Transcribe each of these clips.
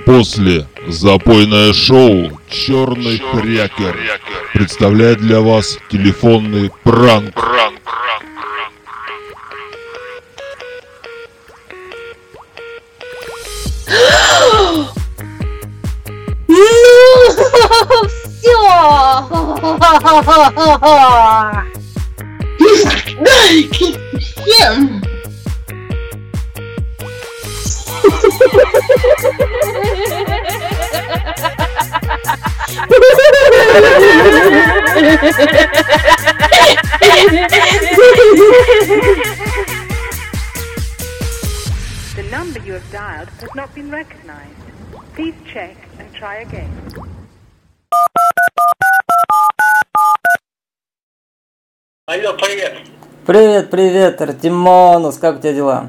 После запойное шоу «Черный крякер» представляет для вас телефонный пранк. Ну, все. Дайте всем. The number you have dialed has not been recognized. Please check and try again. Алло, привет. Привет, Артемонус, как у тебя дела?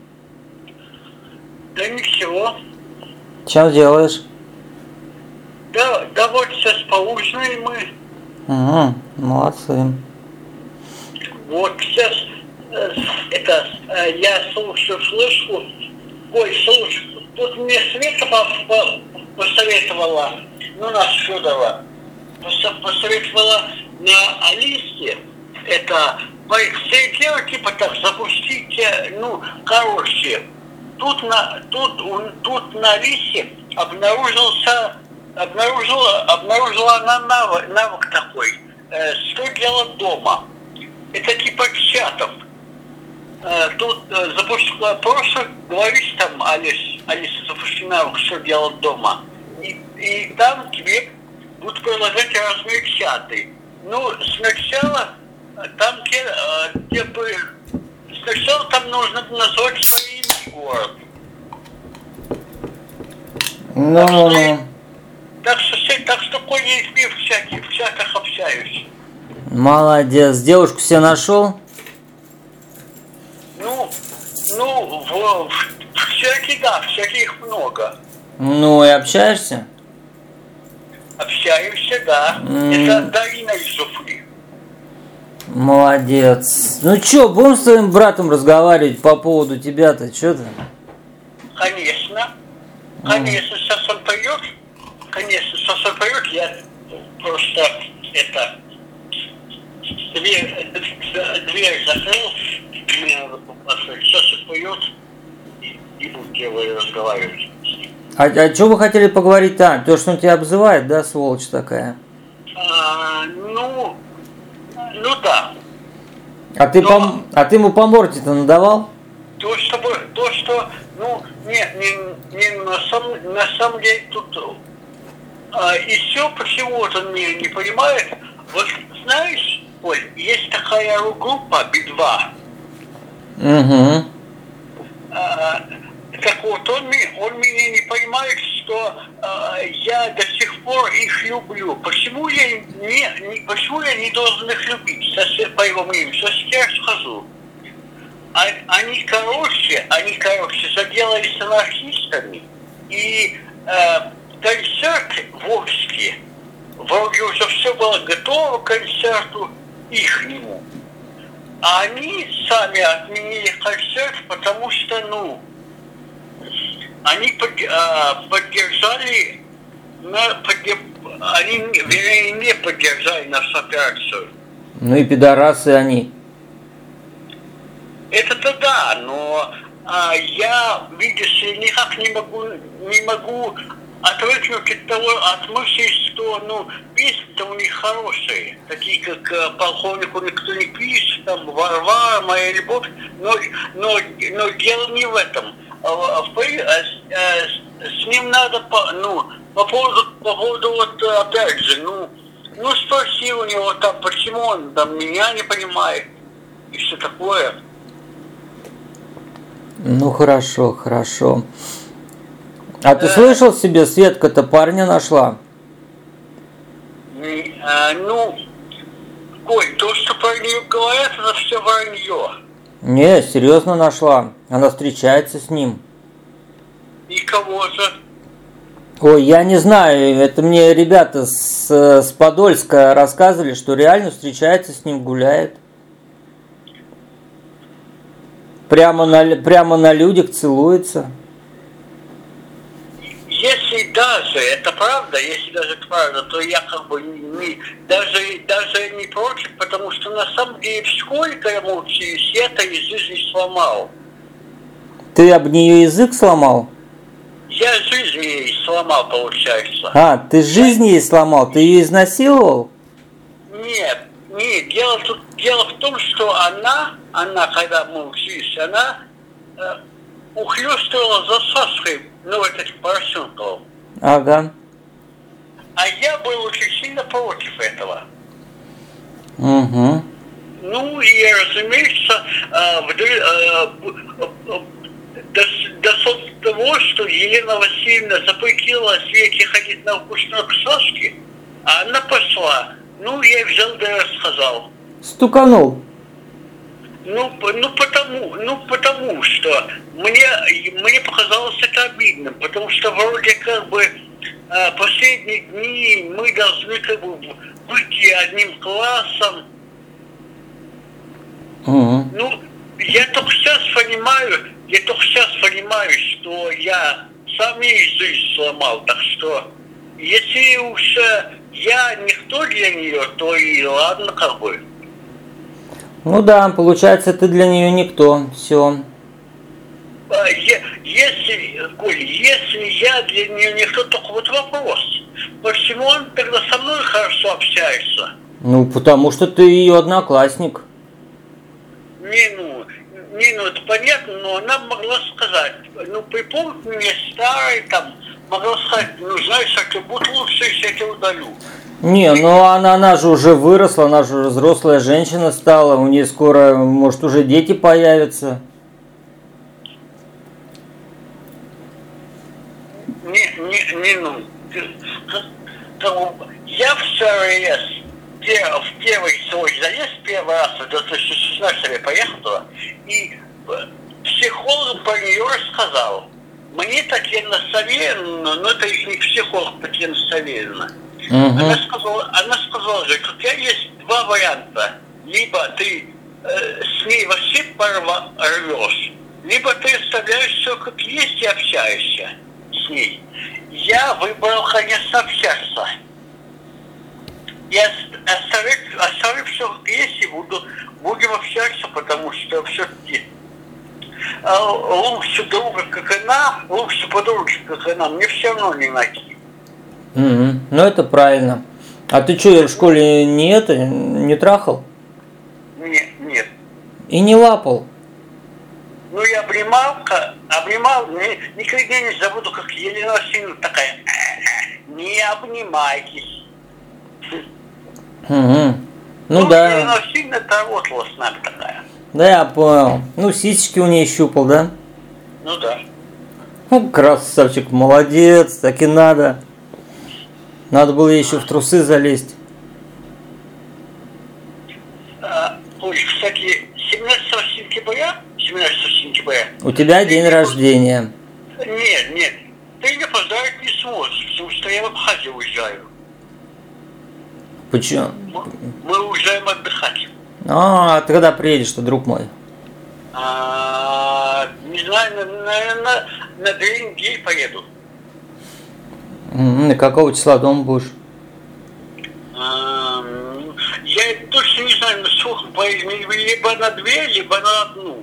Да ничего. Чем делаешь? Да вот сейчас поужинали мы. Угу, молодцы. Вот сейчас я слышу. Ой, слушай, тут мне Света посоветовала, наша Федорова, посоветовала на Алисе, все дело типа так, запустите, короче, тут на Алисе обнаружила она навык такой, что делать дома. Это типа чатов. Тут запустила просто, говоришь там, Алиса, запусти навык, что делать дома. И там тебе будут предлагать разные чаты. Сначала там нужно назвать свое имя город. Так что такой есть мир в чатах общаюсь. Молодец. Девушку себе нашел? Всяких много. Ну и общаешься? Общаемся, да. Это Дарина из Уфы. Молодец. Ну чё, будем с твоим братом разговаривать по поводу тебя-то? Чё ты? Конечно, сейчас он придет. Я просто дверь закрыл. Мне надо попросить. Сейчас он придет и будем разговаривать. А что вы хотели поговорить там? То, что он тебя обзывает, да, сволочь такая? Да. А ты ему по морде-то надавал? На самом деле тут и все почему-то он меня не понимает. Вот знаешь, Оль, есть такая группа Би-2. Угу. Так вот, он меня не понимает, что я до сих пор их люблю. Почему я не должен их любить, по его мнению? Сейчас я скажу. Они, короче, заделались анархистами, и концерт в Омске, вроде уже все было готово к концерту ихнему. А они сами отменили концерт, потому что, они поддержали, они, вернее, не поддержали нашу операцию. Ну и пидорасы они. Это-то да, но я, видишь, никак не могу отвыкнуть от мысли, что, песни-то у них хорошие, такие как «Полковнику никто не пишет», там «Варвара», «Моя любовь», но дело не в этом. С ним надо по поводу вот опять же, спроси у него там, почему он там меня не понимает и все такое. Ну хорошо. А ты слышал себе, Светка-то парня нашла? Коль, то, что про нее говорят, это все вранье. Не, серьезно нашла. Она встречается с ним. И кого же? Ой, я не знаю, это мне ребята с Подольска рассказывали, что реально встречается с ним, гуляет. Прямо на людях целуется. Если информация, это правда, если даже это правда, то я как бы даже не против, потому что на самом деле в школе, когда мы учились, я это язык не сломал. Ты об нее язык сломал? Я жизнь ей сломал, получается. А, ты жизнь ей сломал? Ты ее изнасиловал? Нет, дело в том, что она, когда мы учились, она ухлёстывала за Сашкой, ну, это Поросенкова. Ага. А я был очень сильно против этого. Угу. Ну, и, разумеется, дошло до того, что Елена Васильевна запретила Свете ходить на вкусную к Сашке, а она пошла. Ну, я взял да рассказал. Стуканул. Потому что мне показалось это обидным, потому что вроде как бы последние дни мы должны как бы выйти одним классом. Угу. Ну, я только сейчас понимаю, что я сам ей жизнь сломал, так что если уж я никто для нее, то и ладно как бы. Ну да, получается, ты для нее никто. Все. Если я для нее никто, только вот вопрос. Почему он тогда со мной хорошо общается? Ну, потому что ты ее одноклассник. Это понятно, но она могла сказать, ну, припомни мне старый, там, могла сказать, ну, знаешь, это будет лучше, если я тебя удалю. Не, ну она же уже выросла, она же взрослая женщина стала, у нее скоро, может, уже дети появятся. Я в СРС в первый свой заезд, первый раз в 2016 поехал туда, и психолог по нее рассказал. Мне Татьяна Савельевна, но это их не психолог Татьяна Савельевна, она сказала, что у тебя есть два варианта. Либо ты с ней вообще рвешь, либо ты оставляешь все как есть и общаешься с ней. Я выбрал, конечно, общаться. Я оставлю все как есть и будем общаться, потому что все-таки лучше друга, как она, лучше подруги, как она, мне все равно не найти. Ну это правильно. А ты что, в школе не трахал? Нет. И не лапал? Ну я обнимал, никогда не забуду, как Елена Васильевна такая, не обнимайтесь. Угу. Ну да. Елена Васильевна работала с нами такая. Да, я понял. Ну, сисечки у нее щупал, да? Ну да. Ну, красавчик, молодец, так и надо. Надо было еще в трусы залезть. Ой, кстати, 17 сентября. У тебя день рождения. Нет. Ты не поздравить не сможешь, потому что я в Абхазию уезжаю. Почему? Мы уезжаем отдыхать. А ты когда приедешь-то, друг мой? Не знаю, наверное, на 2 недели поеду. На какого числа дома будешь? Я точно не знаю, на сколько поедем, либо на 2, либо на 1.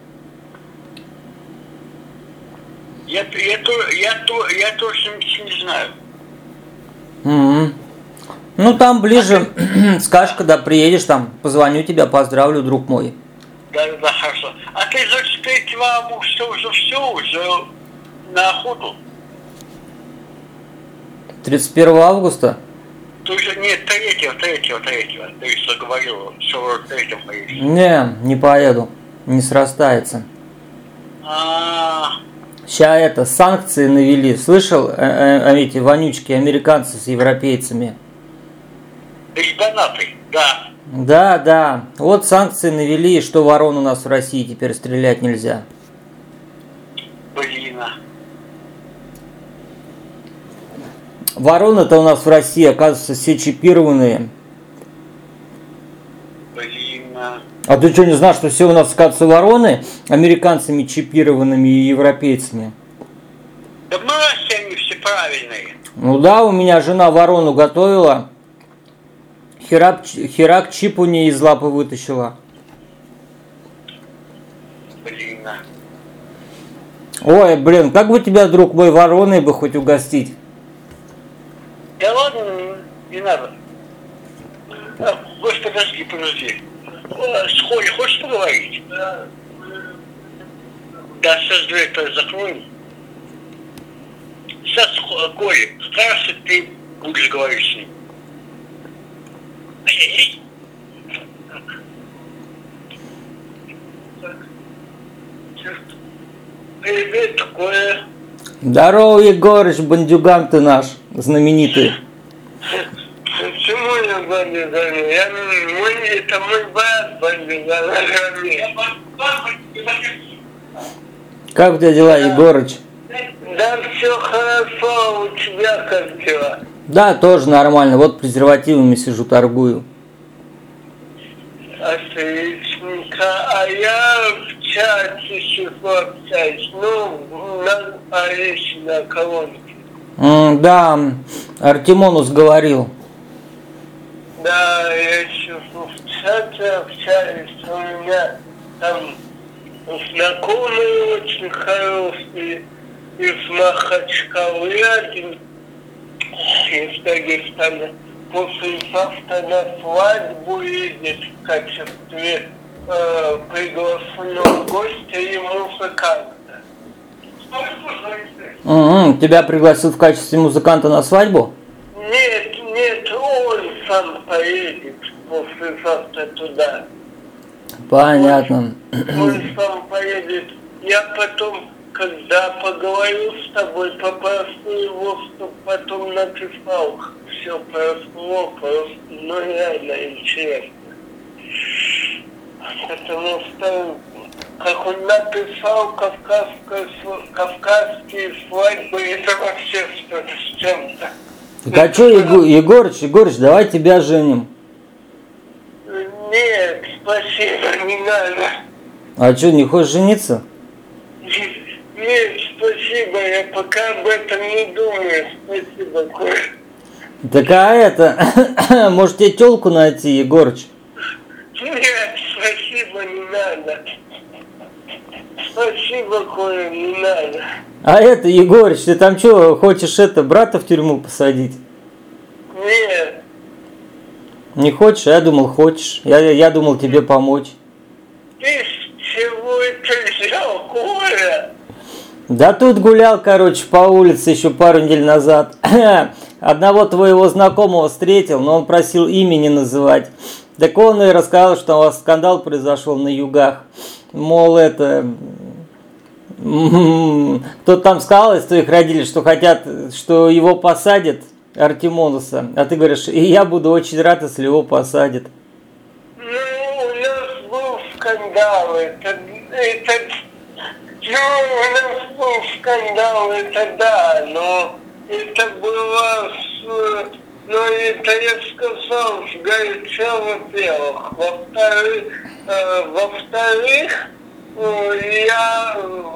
Я точно не знаю. Ну там ближе, скажешь, когда приедешь, там позвоню тебя, поздравлю, друг мой. Да, хорошо. А ты 23 августа уже на охоту? 31 августа? Ты уже, нет, 3-го. Ты что говорил, что 3-го поедешь. Не поеду, не срастается. Сейчас санкции навели, слышал, эти вонючки американцы с европейцами? Донаты, да. Да, вот санкции навели, что ворон у нас в России теперь стрелять нельзя. Блин. Вороны-то у нас в России, оказывается, все чипированные. Блин. А ты что, не знал, что все у нас, оказывается, вороны американцами чипированными и европейцами? Да мразь они все правильные. Ну да, у меня жена ворону готовила. Херак чип у нее из лапы вытащила. Блин. Ой, блин, как бы тебя, друг мой, вороной бы хоть угостить? Да ладно, не надо. Господи, подожди. С Колей хочешь поговорить? Да, сейчас дверь закроем. Сейчас Коля, старше ты будешь говорить с ним. Привет, Коля. Здорово, Егорыч, бандюган ты наш, знаменитый. Почему я бандюган? Это мой брат бандюган. Как у тебя дела, Егорыч? Да все хорошо, у тебя как дела? Да, тоже нормально. Вот презервативами сижу, торгую. Отличненько. А я в чате еще общаюсь. Ну, на личной колонке. Да, Артемонус говорил. Да, я еще в чате общаюсь. У меня там знакомые очень хорошие из Махачкалы, один из Дагестана. Послезавтра на свадьбу едет в качестве приглашенного гостя и музыканта. Тебя пригласил в качестве музыканта на свадьбу? Нет, он сам поедет послезавтра туда. Понятно. Он сам поедет. Я потом, когда поговорю с тобой, попрошу его, чтобы потом написал все прошло, просто, ну реально интересно. Потому что, как он написал, кавказские свадьбы, это вообще что-то с чем-то. Так а что, Егорыч, давай тебя женим. Нет, спасибо, не надо. А что, не хочешь жениться? Нет, спасибо, я пока об этом не думаю. Спасибо, Коля. Так а это, может тебе тёлку найти, Егорыч? Нет, спасибо, не надо. Спасибо, Коля, не надо. А это, Егорыч, ты там что, хочешь брата в тюрьму посадить? Нет. Не хочешь? Я думал, хочешь. Я думал тебе помочь. Ты с чего это взял, Коля? Да тут гулял, короче, по улице еще пару недель назад. Одного твоего знакомого встретил, но он просил имя не называть. Так он и рассказал, что у вас скандал произошел на югах. Мол, кто-то там сказал из твоих родителей, что хотят, что его посадят, Артемонуса. А ты говоришь, и я буду очень рад, если его посадят. Ну, у нас был скандал, у нас был скандал, это да, но это было но это я сказал, сгоряча, во-первых. Во-вторых, я,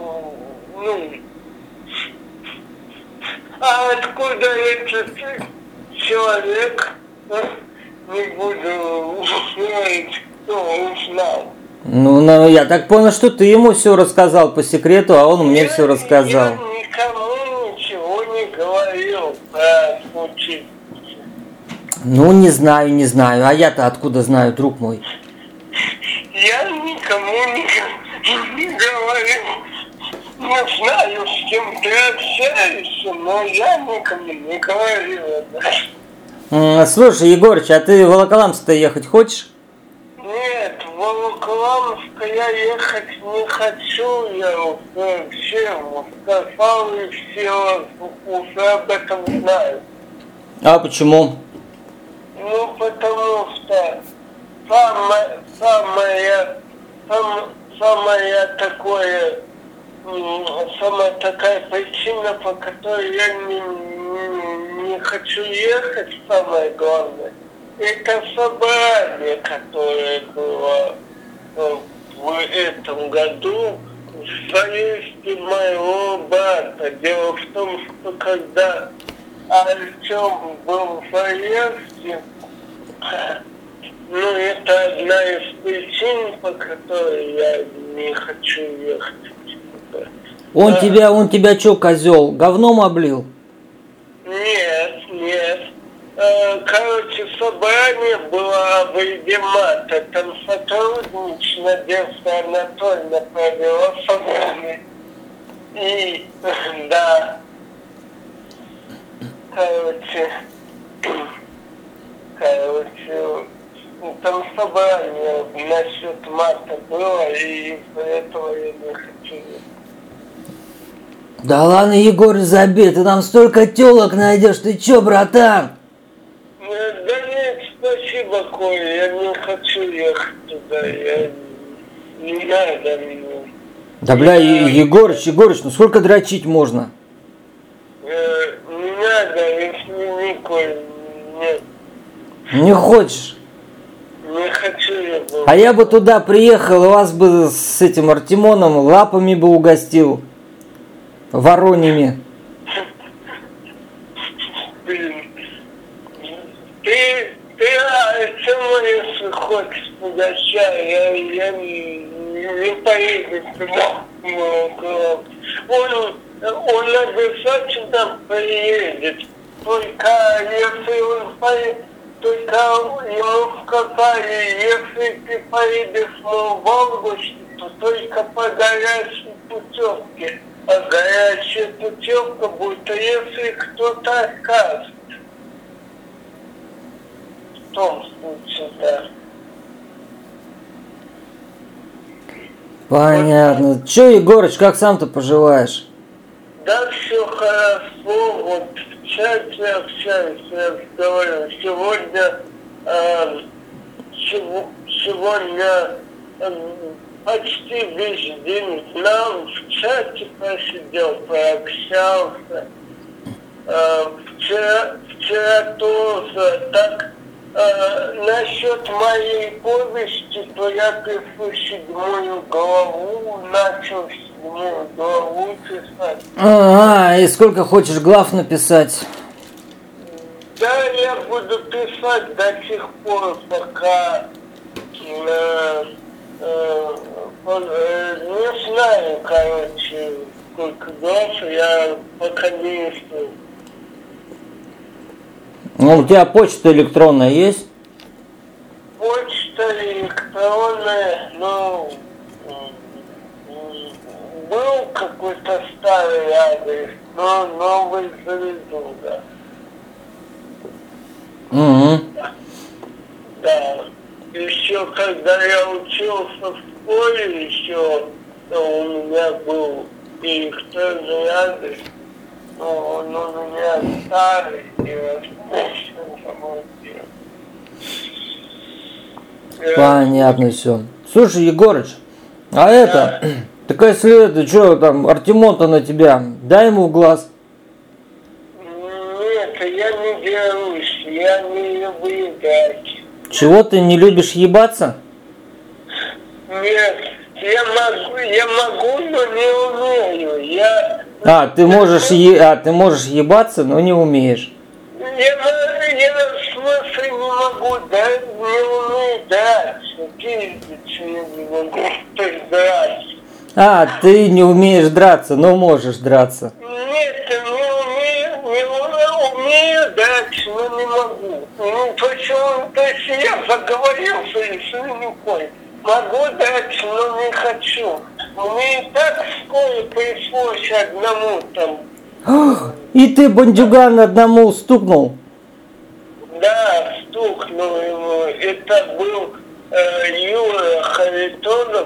а откуда этот человек, не буду говорить, кто узнал. Ну, я так понял, что ты ему все рассказал по секрету, а он мне все рассказал. Я никому ничего не говорил про случай. Ну, не знаю. А я-то откуда знаю, друг мой? Я никому не говорил. Не знаю, с кем ты общаешься, но я никому не говорил это. Слушай, Егорыч, а ты в Волоколамск-то ехать хочешь? Нет, в Волоколамск я ехать не хочу, я вообще сказал, и все уже об этом знают. А почему? Ну, потому что самая такая причина, по которой я не хочу ехать, самое главное, это собрание, которое было в этом году в поездке моего брата. Дело в том, что когда Артем был в аресте. Ну, это одна из причин, по которой я не хочу ехать. Он тебя что, козел, говном облил? Нет. Короче, собрание было в Эдемата. Там сотрудничь Надежда Анатольевна провела собрание. И, да, короче, там собрание насчет мата было, и из-за этого я не хочу. Да ладно, Егор, забей, ты там столько тёлок найдешь, ты чё, братан? Да нет, спасибо, Коля, я не хочу ехать туда, я не надо мне. Да бля, Егорыч, ну сколько дрочить можно? Не надо, если не, Коля, нет, Не хочешь? не хочу я был. А я бы туда приехал, и вас бы с этим Артемоном лапами бы угостил. Вороньими. Блин. Ты, если хочешь угощай, я не поеду туда. Он обязательно приедет. Только если он поедет, только ему сказали, если ты поедешь в августе, то только по горячей путевке. А горячая путевка будет, если кто-то откажет. В том случае, да. Понятно. Чё, Егорыч, как сам-то поживаешь? Да, все хорошо. Вот в чате общаюсь, я говорю. Сегодня почти весь день нам в чате посидел, пообщался. Вчера тоже так. Насчет моей повести, то я пишу 7 главу, начал 7 главу писать. И сколько хочешь глав написать? Да, я буду писать до тех пор, пока не знаю, короче, сколько глав, я пока не ищу. Ну, у тебя почта электронная есть? Почта электронная, ну, был какой-то старый адрес, но новый заведу, да. Угу. Да. Еще когда я учился в школе, еще у меня был электронный адрес, но он у меня старый, и Понятно все. Слушай, Егорыч, а это, так если это, что там, Артемон-то на тебя, дай ему в глаз. Нет, я не дерусь, я не люблю драть. Чего ты не любишь ебаться? Нет, я могу, но не умею. Ты можешь ебаться, но не умеешь. Я в смысле не могу, да, не умею драться. Пиздец не могу, то есть драться. Ты не умеешь драться, но можешь драться. Нет, не умею драться, но не могу. Ну, почему, то есть я заговорился, если не понял. Могу драться, но не хочу. Мне и так в школе пришлось одному там. И ты, бандюган, одному стукнул? Да, стукнул ему. Это был Юра Харитонов,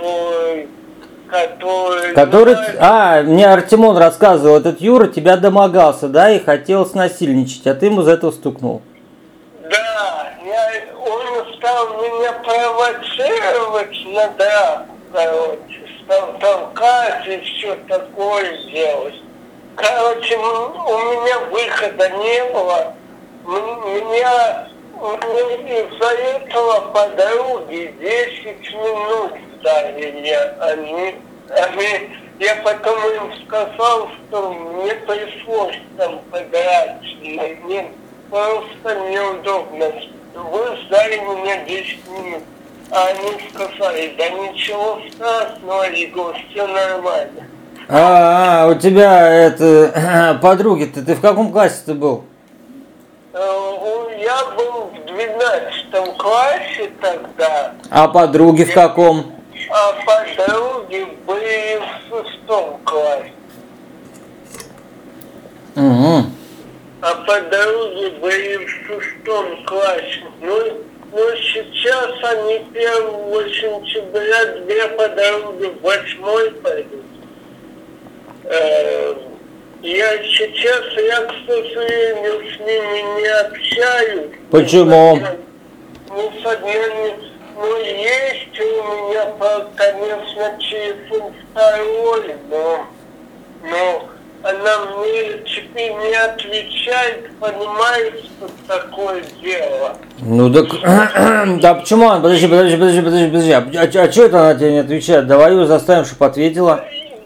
который... Мне Артемон рассказывал, этот Юра тебя домогался, да, и хотел снасильничать, а ты ему за это стукнул. Да, он стал меня провоцировать на драку, короче, стал толкать и все такое делать. Короче, у меня выхода не было. Меня из-за этого подруги 10 минут ждали. Они Я потом им сказал, что мне пришлось там подраться. Мне просто неудобно. Вы ждали меня 10 минут. А они сказали, да ничего страшного, Егор, все нормально. У тебя это подруги-то, ты в каком классе ты был? Я был в 12 классе тогда. А подруги в каком? А подруги были в 6 классе. Угу. А подруги были в 6 классе. Ну, сейчас они 1 сентября, 2 подруги в 8 пойдут. Я, к сожалению, с ними не общаюсь. Почему? Ни с одной, ну, есть у меня, конечно, телефон второй, но она мне теперь не отвечает, понимаешь, что такое дело. Ну так, да почему? Подожди. А что это она тебе не отвечает? Давай ее заставим, чтобы ответила.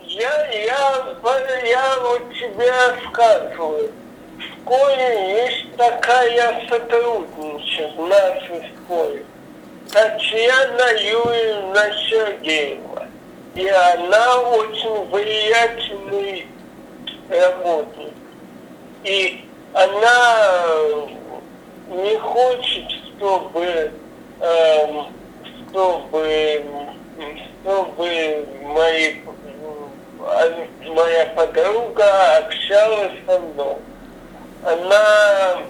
Я вот тебе рассказываю. В школе есть такая сотрудница в нашей школе, Татьяна Юрьевна Сергеева. И она очень влиятельный работник. И она не хочет, чтобы моя подруга общалась со мной. Она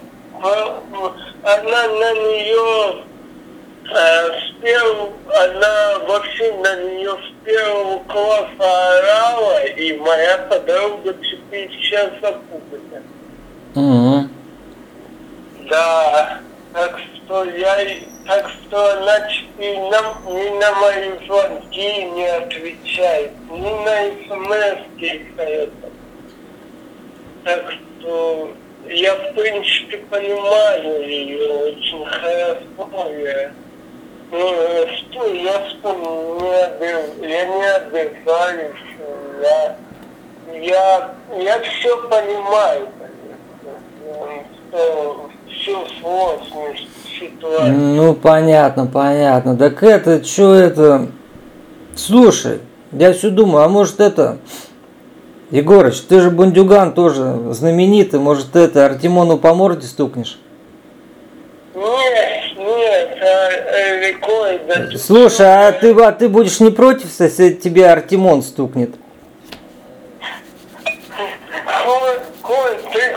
на нее она вообще на нее с 1 класса орала, и моя подруга теперь сейчас запугана. Угу. Да, так что она теперь ни на мои звонки не отвечает, ни на смс-ки. Так что я, в принципе, понимаю ее очень хорошо. Что я не обижаюсь. Я все понимаю, что всю сложность ситуации. Ну, понятно. Так это, что это... Слушай, я все думаю, а может это... Егорыч, ты же бандюган тоже знаменитый, может это Артемону по морде стукнешь? Нет, рекой, да. Слушай, а ты будешь не против, если тебе Артемон стукнет? Коль,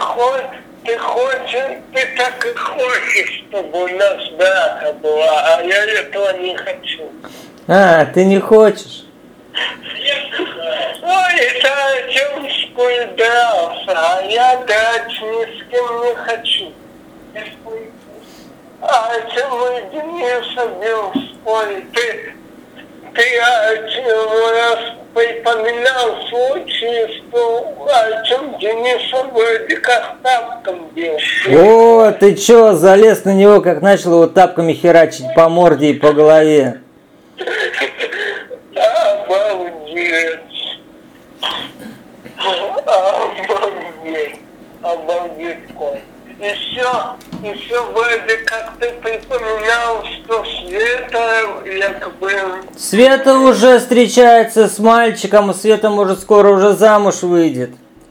ты так и хочешь, чтобы у нас драка была, а я этого не хочу. А, ты не хочешь? Ой, это Артем в школе дрался, а я драться ни с кем не хочу. А Артем мой Дениса бил в школе. Ты раз припоминал случай, что Артем Дениса вроде как тапком бил. О, ты чё, залез на него, как начал его тапками херачить по морде и по голове. Обалдеть, Коль. Еще вроде как ты припоминал, что Света якобы... Света уже встречается с мальчиком, и Света, может, скоро уже замуж выйдет.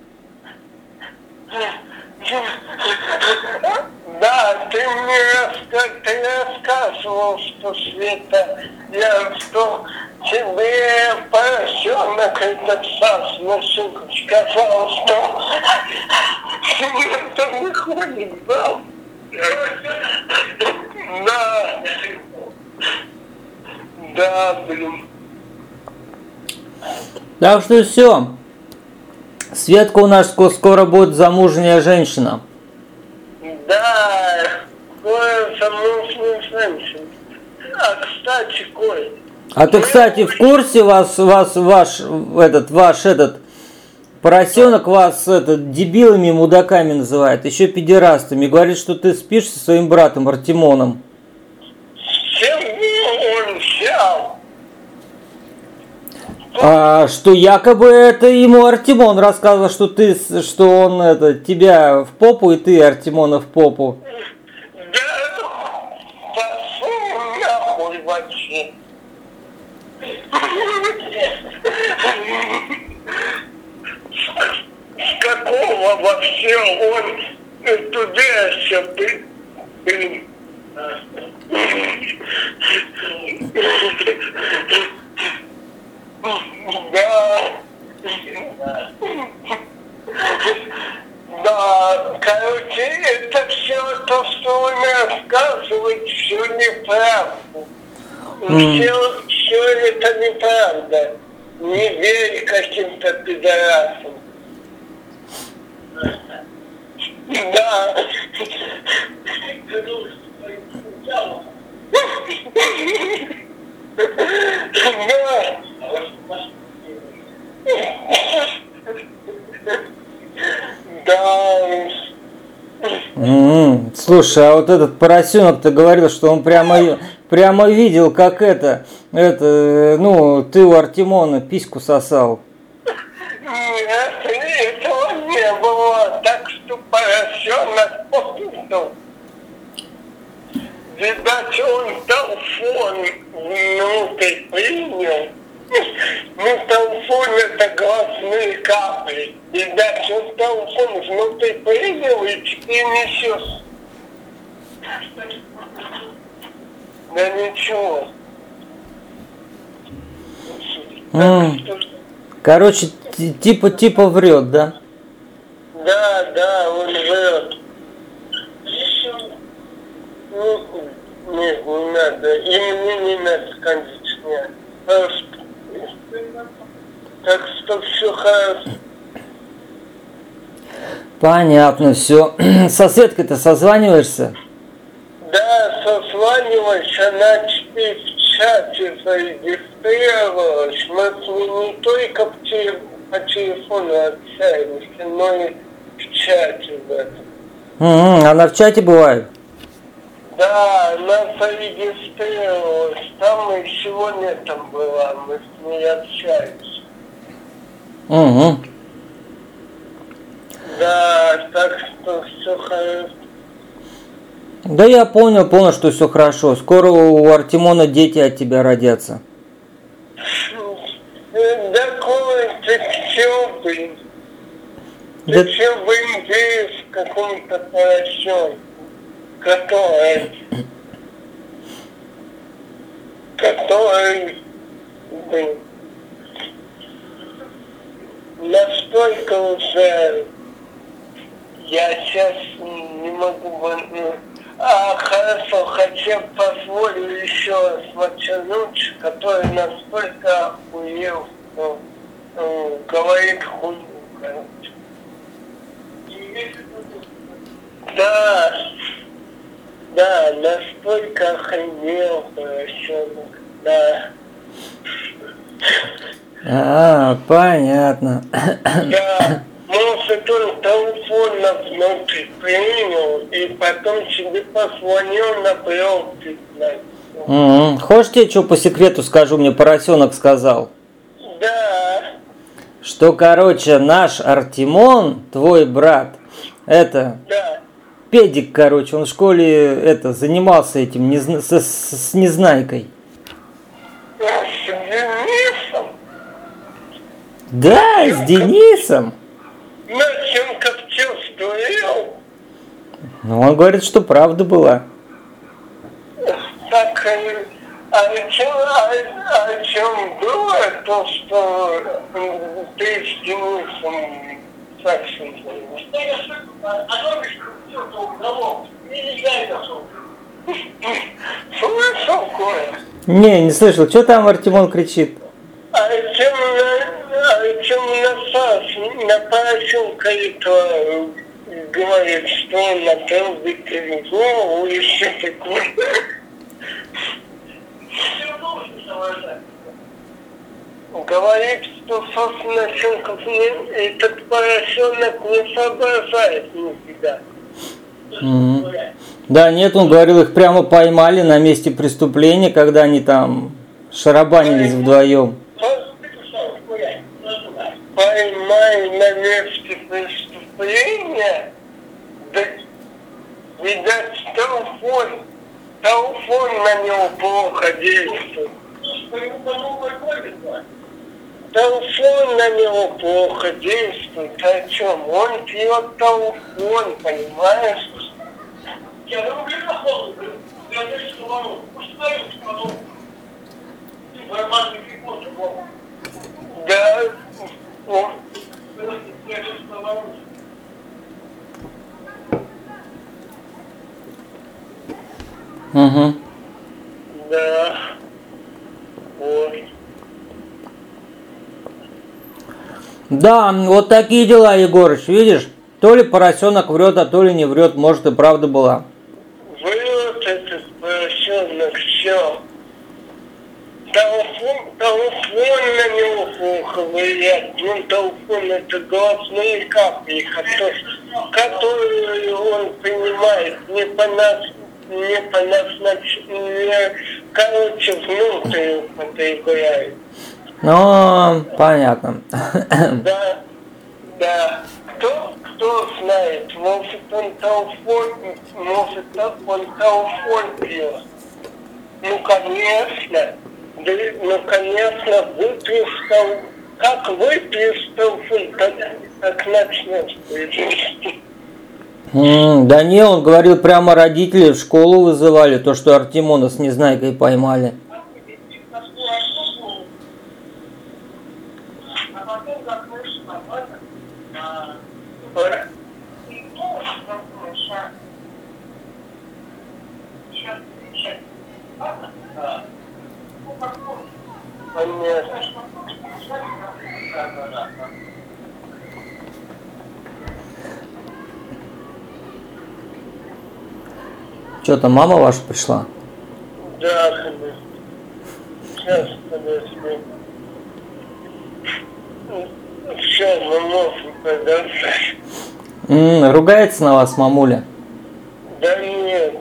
Да, ты мне рассказывал, что Света, что тебе поросенок этот Саш сказал, что Света выходит замуж. Да, блин. Так что все. Светка у нас скоро будет замужняя женщина. Да, скоро замужняя женщина. А, кстати, Коль. А ты, кстати, в курсе ваш поросенок вас дебилами и мудаками называет, еще педерастами, говорит, что ты спишь со своим братом Артемоном. Чего он взял? Что якобы это ему Артемон рассказывал, что он тебя в попу, и ты Артемона в попу. Да, пошел нахуй вообще. С какого вообще он туда Да, короче, это все то, что вы мне рассказываете, все неправда. Все это неправда. Не верь каким-то пидорасам. Да. Да. Слушай, а вот этот поросенок-то говорил, что он прямо видел, как ты у Артемона письку сосал. Нет, этого не было, так что поросенок попутал. Видать, он телефон внутрь принял. Телефон это глазные капли. Видать, он телефон внутрь принял и теперь несет. Да ничего. Короче, типа врет, да? Да, он врет. Нет, не надо. И мне не надо кондиционер. Так что все хорошо. Понятно, все. Со Светкой-то созваниваешься? Да, созваниваюсь, она теперь в чате зарегистрировалась. Мы с ней не только по телефону общаемся, но и в чате в этом. Она в чате бывает? Да, она зарегистрировалась. Там и сегодня там была, мы с ней общаемся. Угу. Да, так что все хорошо. Да я понял, что все хорошо. Скоро у Артемона дети от тебя родятся. Да, Коля, ты чё, блин? Да- Ты чё в Индии в каком-то поросенке, который, блин, настолько уже, я сейчас не могу, хорошо, хотя бы позволю еще раз Мачануч, который настолько охуел, что говорит хуйню, короче. Да, настолько охренел поросенок, да. Понятно. Да, может он телефон внутрь принял и потом тебе позвонил на пробке, блядь. Хочешь, тебе что по секрету скажу, мне поросенок сказал? Да. Что, короче, наш Артемон, твой брат, Да. педик, короче, он в школе занимался этим с Незнайкой. С Денисом? Да, с Денисом. Наченко чувствовал. Ну, он говорит, что правда была. Так, о чем было то, что ты с Денисом Саксом слышал, Коля? Не слышал, что там Артемон кричит? А чем на поросенка это говорит, что он напел голову и все такое. Говорит, что Сосносенков этот поросенок не соображает нифига. Да, нет, он говорил, их прямо поймали на месте преступления, когда они там шарабанились вдвоем. Поймай на месте преступления, да, видать, телефон на него плохо действует. Телефон на него плохо действует. О чем? Он пьет телефон, понимаешь? Да. Угу. Да. Вот. Да, вот такие дела, Егорыч, видишь? То ли поросенок врет, а то ли не врет, может и правда была. Врет этот поросенок, все. Телефон на него плохо влияет. Ну, телефон это глазные капли, которые он принимает короче, внутрь употребляет. Ну, понятно. Да. Кто знает, может он телефон пьет. Ну, конечно, выплескал. Как выпьешь телефон, так начнешь пить. Да не, он говорил, прямо родители в школу вызывали, то, что Артемона с Незнайкой поймали. Что-то мама ваша пришла? Да, сейчас, подожди. Все, мы можем продолжать. Ругается на вас мамуля? Да нет.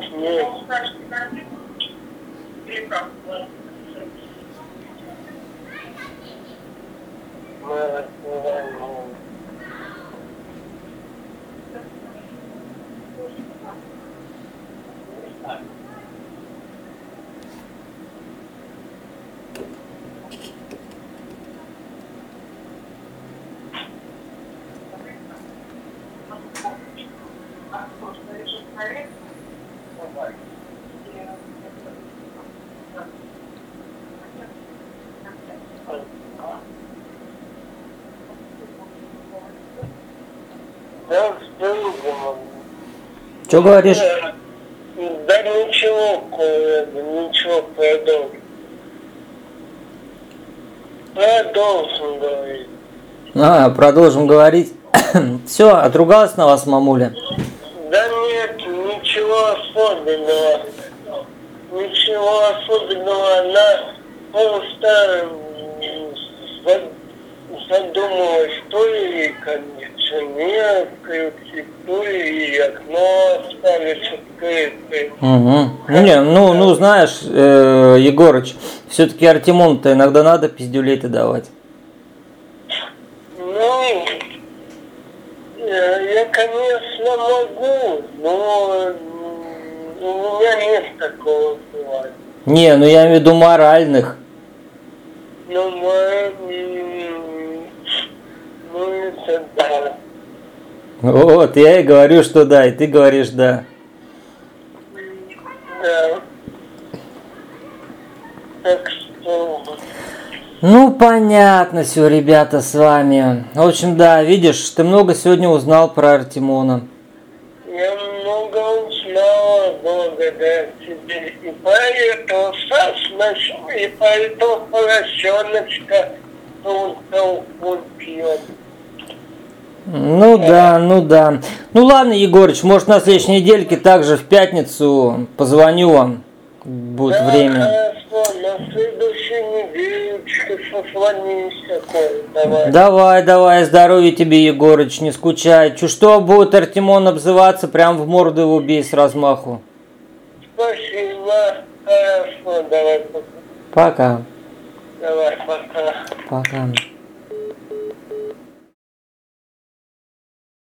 Что говоришь? Да ничего, продолжим. Продолжим говорить. Продолжим говорить. Все, отругалась на вас мамуля? Да нет, ничего особенного. Она просто задумалась, то ли кондиционер включить, то ли окно оставить открытым. Не, знаешь, Егорыч, все-таки Артемону-то иногда надо пиздюлей-то давать. Ну, я, конечно, могу, но у меня нет такого желания. Не, я имею в виду моральных. Это да. Вот, я и говорю, что да, и ты говоришь да. Да. Так что... Понятно все, ребята, с вами. В общем, да, видишь, ты много сегодня узнал про Артемона. Я много узнала благодаря тебе. И про этого Сашночку, и про этого поросеночка, что он пьет. Да. Ну ладно, Егорыч, может на следующей недельке также в пятницу позвоню вам. Будет время. Хорошо, на следующей недельке созвонимся, Давай, здоровья тебе, Егорыч, не скучай. Что будет Артемон обзываться, прям в морду его бей с размаху. Спасибо, хорошо, давай пока. Пока. Давай, пока. Пока.